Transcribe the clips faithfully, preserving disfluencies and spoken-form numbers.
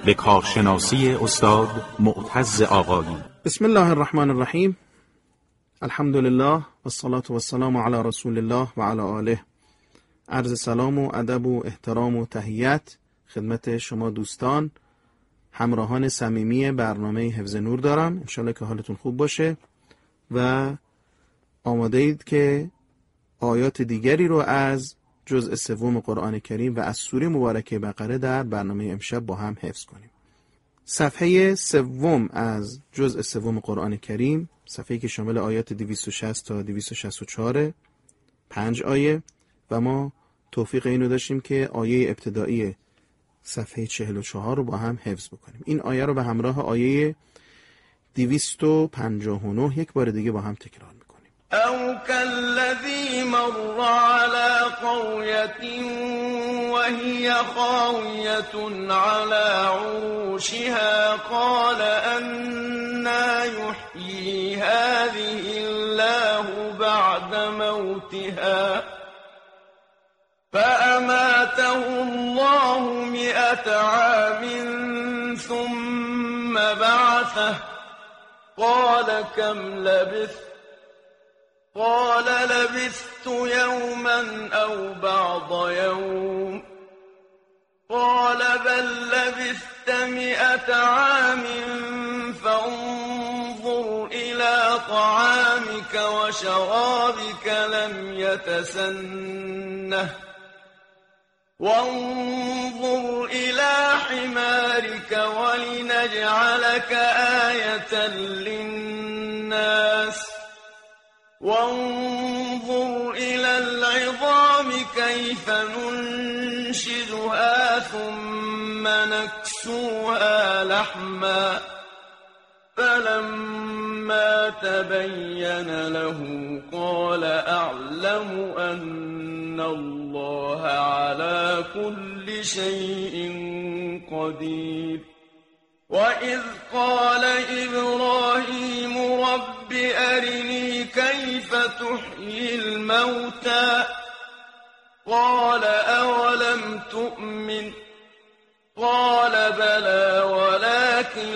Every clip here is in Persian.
به کارشناسی استاد معتز آقایی. بسم الله الرحمن الرحیم. الحمد لله و الصلاة و السلام علی رسول الله و علی آله. عرض سلام و ادب و احترام و تحیت خدمت شما دوستان همراهان صمیمی برنامه حفظ نور دارم. انشالله که حالتون خوب باشه و آماده اید که آیات دیگری رو از جزء سوم قرآن کریم و از سوره مبارکه بقره در برنامه امشب با هم حفظ کنیم. صفحه سوم از جزء سوم قرآن کریم، صفحه‌ای که شامل آیات دویست و شصت تا دویست و شصت و چهار، پنج آیه، و ما توفیق اینو داشتیم که آیه ابتدایی صفحه چهل و چهار رو با هم حفظ بکنیم. این آیه رو به همراه آیه دویست و پنجاه و نه یک بار دیگه با هم تکرار میکنیم. او كالذي مر على قرية وهي خاوية على عروشها قال أنى يحيي هذه الله بعد موتها فأماته الله مئة عام ثم بعثه قال كم لبثت قال لبثت يوما أو بعض يوم قال بل لبثت مئة عام فانظر إلى طعامك وشرابك لم يتسنه وانظر إلى حمارك ولنجعلك آية للناس وانظر إلى العظام كيف ننشزها ثم نكسوها لحما فلما تبين له قال أعلم أن الله على كل شيء قدير وإذ قال إبراهيم رب أرني كيف تحيي الموتى قال أولم تؤمن قال بلى ولكن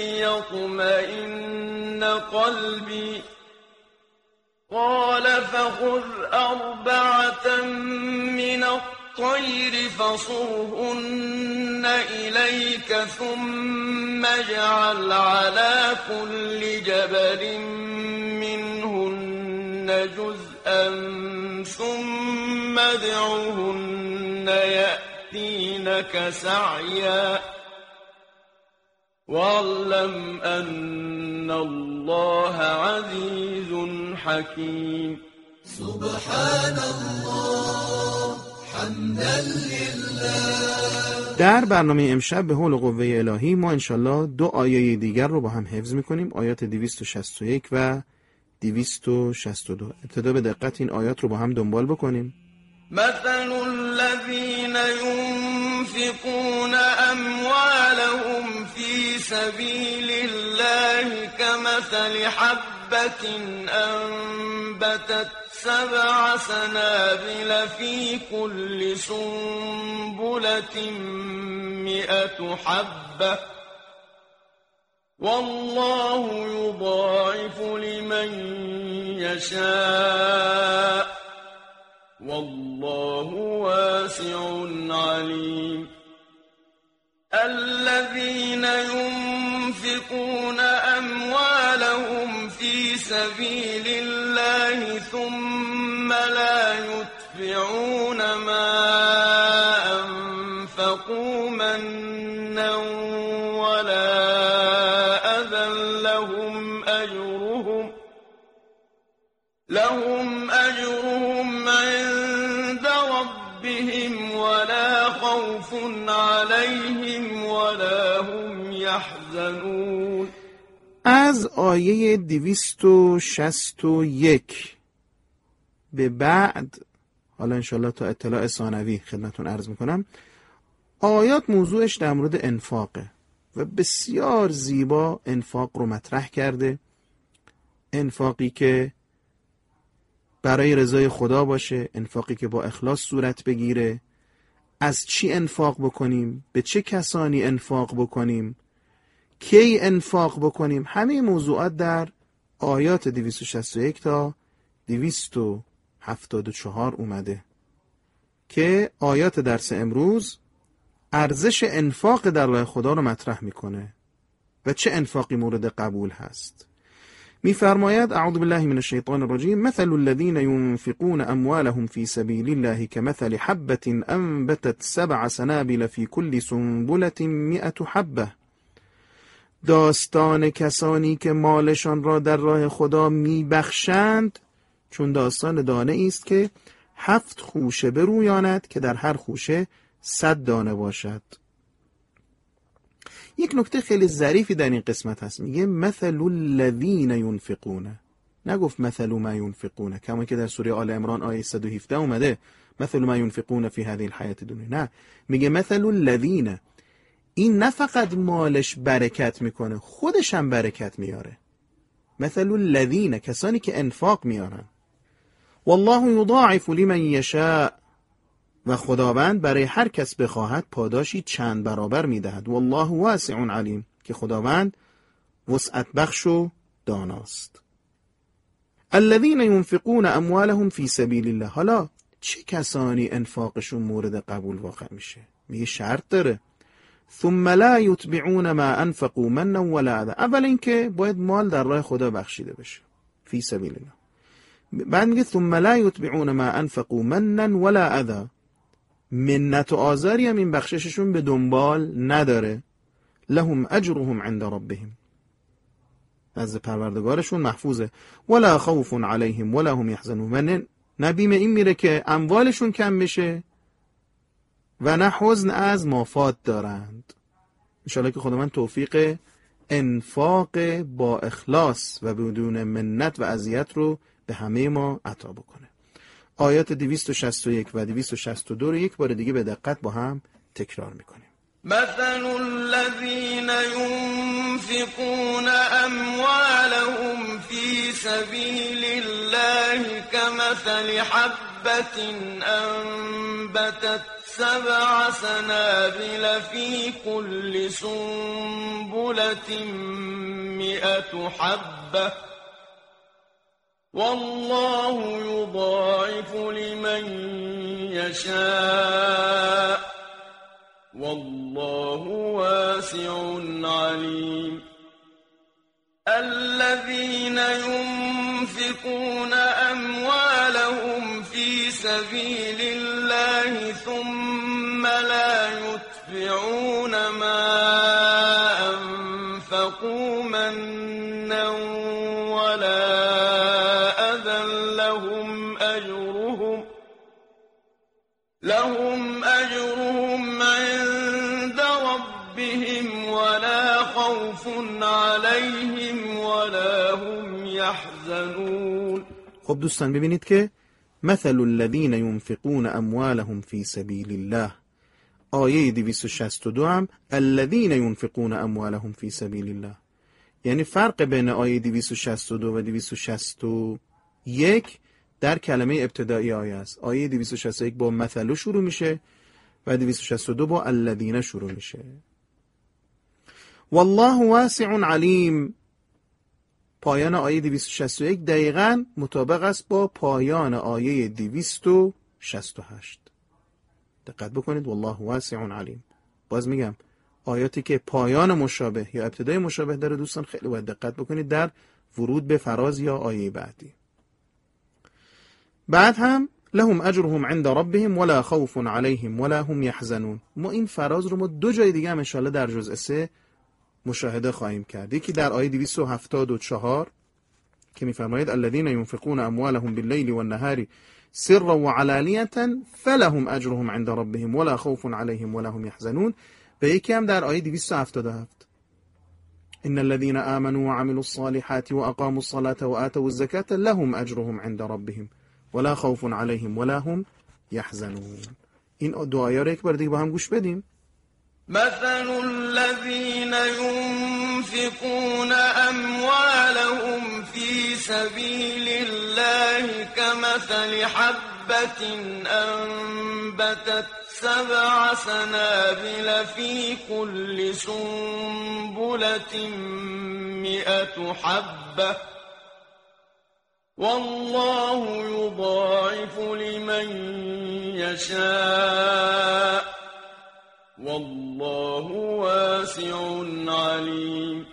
ليطمئن قلبي قال فخذ أربعة من الطير فصرهن إليك ثم اجعل على كل جبل منهن جزءا ثم ادعهن يأتينك سعيا واعلم أن الله عزيز حكيم سبحان الله حمدا لله. در برنامه امشب به حول قوه الهی ما انشالله دو آیه دیگر رو با هم حفظ میکنیم، آیات دویست و شصت و یک و دویست و شصت و دو. ابتدا به دقت این آیات رو با هم دنبال بکنیم. مثل الذين ينفقون أموالهم في سبيل الله كمثل حبة أنبتت سبع سنابل في كل سنبلة مئة حبة والله يضاعف لمن يشاء والله واسع عليم الذين ينفقون أموالهم في سبيل الله ثم لا يتبعون ما أنفقوا منا ولا أذى لهم أجرهم لهم أجرهم عند ربهم ولا خوف عليهم ولا هم يحزنون. از آیه دویست و شصت و یک به بعد، حالا انشالله تا اطلاع ثانوی خدمتون عرض میکنم، آیات موضوعش در مورد انفاقه و بسیار زیبا انفاق رو مطرح کرده. انفاقی که برای رضای خدا باشه، انفاقی که با اخلاص صورت بگیره، از چی انفاق بکنیم، به چه کسانی انفاق بکنیم، کی انفاق بکنیم، همه موضوعات در آیات دویست و شصت و یک تا دویست و هفتاد و چهار اومده که آیات درس امروز ارزش انفاق در راه خدا رو مطرح میکنه و چه انفاقی مورد قبول هست. میفرماید اعوذ بالله من الشیطان الرجیم مثل الذين ينفقون اموالهم في سبيل الله كمثل حبة انبتت سبع سنابل في كل سنبلة مئة حبة. داستان کسانی که مالشان را در راه خدا میبخشند چون داستان دانه است که هفت خوشه برویاند که در هر خوشه صد دانه باشد. یک نکته خیلی ظریفی در این قسمت هست، میگه مثل الذین ینفقون، نگفت مثل ما ینفقون کما که در سوره آل عمران آیه صد و هفده اومده مثل ما ینفقون فی هذه الحیاة الدنیا. نه، میگه مثل الذین. این نه فقط مالش برکت میکنه، خودش هم برکت میاره. مثل الذین، کسانی که انفاق میارن. والله یضاعف لمن یشاء، و خداوند برای هر کس بخواهد پاداشی چند برابر میدهد. والله واسع علیم، که خداوند وسعت بخش و داناست. الذين ينفقون اموالهم في سبيل الله. حالا چه کسانی انفاقشون مورد قبول واقع میشه؟ میگه شرط داره. ثم لا يتبعون ما انفقوا منا ولا اذى. اول اینکه باید مال در راه خدا بخشیده بشه، فی سبیل الله. بعد میگه ثم لا يتبعون ما انفقوا منا ولا اذى. منت و آزاری هم این بخشششون به دنبال نداره. لهم اجرهم عند ربهم، از پروردگارشون محفوظه. ولا خوف علیهم ولا هم یحزنون. و نه نبیم این میره که اموالشون کم بشه و نه حزن از مافات دارند. انشاءالله که خداوند توفیق انفاق با اخلاص و بدون منت و اذیت رو به همه ما عطا بکنه. آیات دویست و شصت و یک و دویست و شصت و دو رو یک بار دیگه به دقت با هم تکرار میکنیم. مثل الذين ينفقون أموالهم في سبيل الله كمثل حبة أنبتت سبع سنابل في كل سنبلة مئة حبة والله يضاعف لمن يشاء والله واسع عليم. الذين ينفقون أموالهم في سبيل الله ثم لا يتبعون ما أنفقوا منا ولا أذى لهم أجرهم لهم أجرهم عند ربهم ولا خوف عليهم ولا هم يحزنون. خب دوستان ببینید که مثل الذين ينفقون اموالهم في سبيل الله، آیه دویست و شصت و دو هم الذين ينفقون اموالهم في سبيل الله، یعنی فرق بین آیه دویست و شصت و دو و دویست و شصت و یک در کلمه ابتدایی آیه است. آیه دویست و شصت و یک با مثل شروع میشه و دویست و شصت و دو با الذین شروع میشه. والله واسع علیم، پایان آیه دویست و شصت و یک دقیقاً مطابق است با پایان آیه دویست و شصت و هشت. دقت بکنید، والله واسع علیم. باز میگم آیاتی که پایان مشابه یا ابتدای مشابه داره دوستان خیلی باید دقت بکنید در ورود به فراز یا آیه بعدی. بعد هم لهم اجرهم عند ربهم ولا خوف عليهم ولا هم يحزنون. ما این فراز رو ما دو جای دیگه هم ان شاءالله در جزء سه مشاهده خواهیم کرد. یکی در آیه دویست و هفتاد و چهار که می‌فرماید الذين ينفقون اموالهم بالليل والنهار سرا وعلانية فلهم اجرهم عند ربهم ولا خوف عليهم ولا هم يحزنون. و یکی هم در آیه دویست و هفتاد و هفت ان الذين آمنوا وعملوا الصالحات واقاموا الصلاة وآتوا الزكاة لهم اجرهم عند ربهم ولا خوف عليهم ولا هم يحزنون. این دو آیه رو یک بار دیگه با هم گوش بدیم. مثل الذين ينفقون أموالهم في سبيل الله كمثل حبة أنبتت سبع سنابل في كل سنبلة مئة حبة والله يضاعف لمن يشاء والله واسع عليم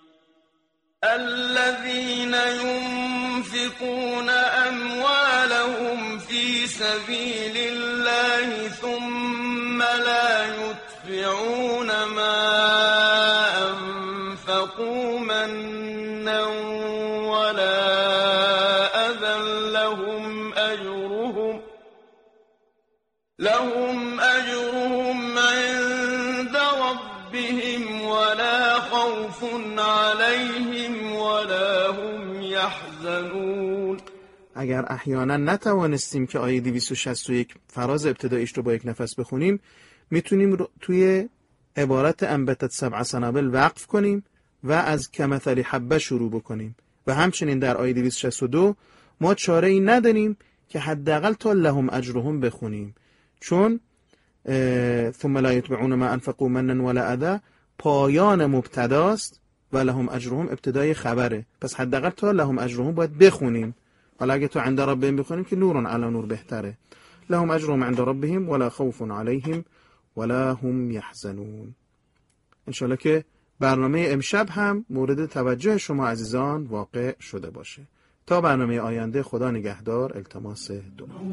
الذين ينفقون أموالهم في سبيل الله ثم لا يتبعون ما أنفقوا منا ولا أذى لهم أجرهم لهم أجرهم عند ربهم ولا خوف عليهم ولا هم يحزنون. اگر احیانا نتوانستیم که آیه دویست و شصت و یک فراز ابتداییش رو با یک نفس بخونیم، میتونیم توی عبارت انبتت سبع سنابل وقف کنیم و از کمثل حبه شروع بکنیم و همچنین در آیه دویست و شصت و دو ما چاره ای نداریم که حداقل تا لهم اجرهم بخونیم، چون ثم لا یتبعون ما انفقوا منا ولا اذى پایان مبتداست و لهم اجرهم ابتدای خبره، پس حداقل تا لهم اجرهم باید بخونیم. حالا اگه تو عند ربهم بخونیم که نور علی نور بهتره. لهم اجرهم عند ربهم ولا خوف علیهم ولا هم یحزنون. انشالله که برنامه امشب هم مورد توجه شما عزیزان واقع شده باشه. تا برنامه آینده، خدا نگهدار. التماس دعا.